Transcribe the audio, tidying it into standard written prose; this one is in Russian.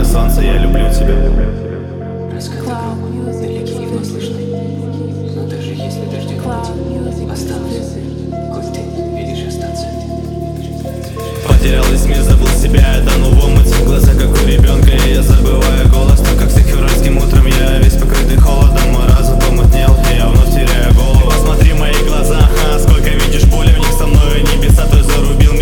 солнце, я люблю тебя. Раскаты грома, далеки едва слышны. Но даже если дожди хватит, останусь. Хоть ты видишь остаться. Потерял весь мир, забыл себя, это